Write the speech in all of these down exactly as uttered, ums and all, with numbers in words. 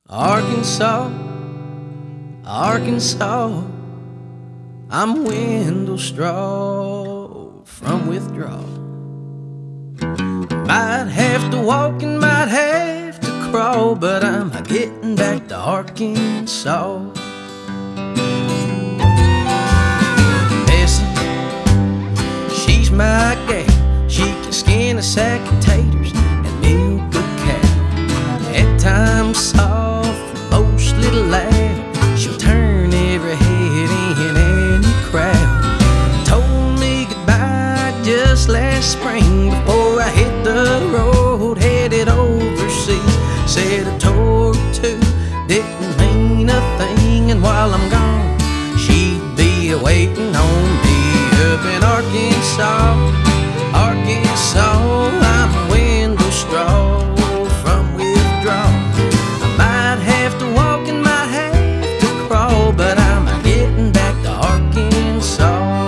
Arkansas, Arkansas, I'm Wendell Straw from Withdrawal. Might have to walk and might have to crawl, but I'm getting back to Arkansas. Bessie, she's my gal. She can skin a sack of taters and milk a cow. At times soft, mostly loud, she'll turn every head in any crowd. Told me goodbye just last spring before I hit the road headed overseas. Said a tour or two didn't mean a thing, and while I'm gone she'd be waiting on me up in Arkansas. Arkansas, I'm Wendell Straw from Withdrawal. I might have to walk and might have to crawl, but I'm getting back to Arkansas.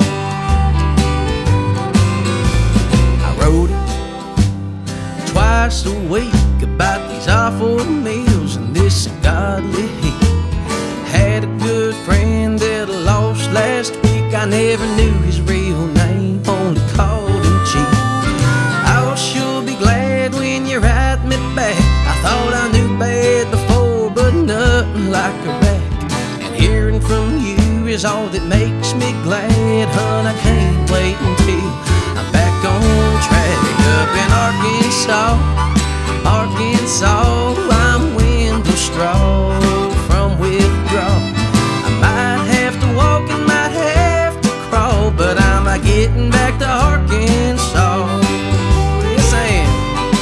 I wrote it twice a week about these awful meals and this godly heat. Had a good friend that I lost last week. I never knew his real name, only called him Chief. I'll sure be glad when you write me back. I thought I knew bad before, but nothing like a rack. And hearing from you is all that makes me glad, hon. I can't wait until I'm back on track up in Arkansas. Arkansas, I'm Wendell Straw from Withdrawal. I might have to walk and might have to crawl, but I'm getting back to Arkansas. Yes, I am.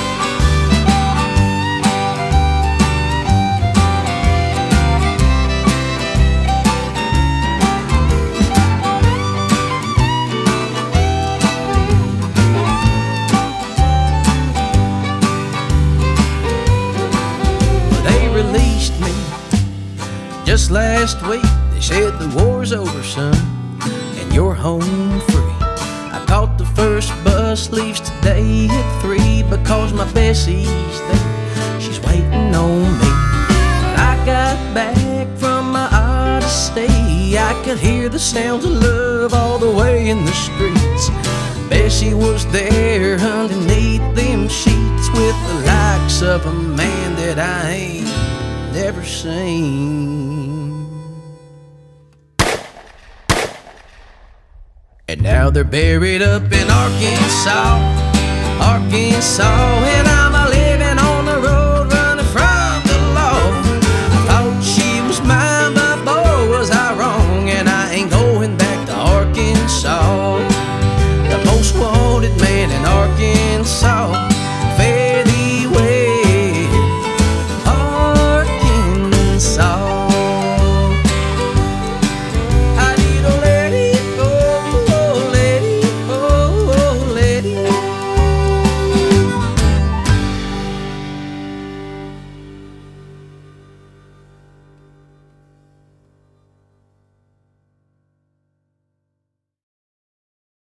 Released me just last week. They said the war's over, son, and you're home free. I caught the first bus, leaves today at three, because my Bessie's there, she's waiting on me. When I got back from my odyssey, I could hear the sounds of love all the way in the streets. Bessie was there underneath them sheets with the likes of a man that I ain't never seen. And now they're buried up in Arkansas, Arkansas, and I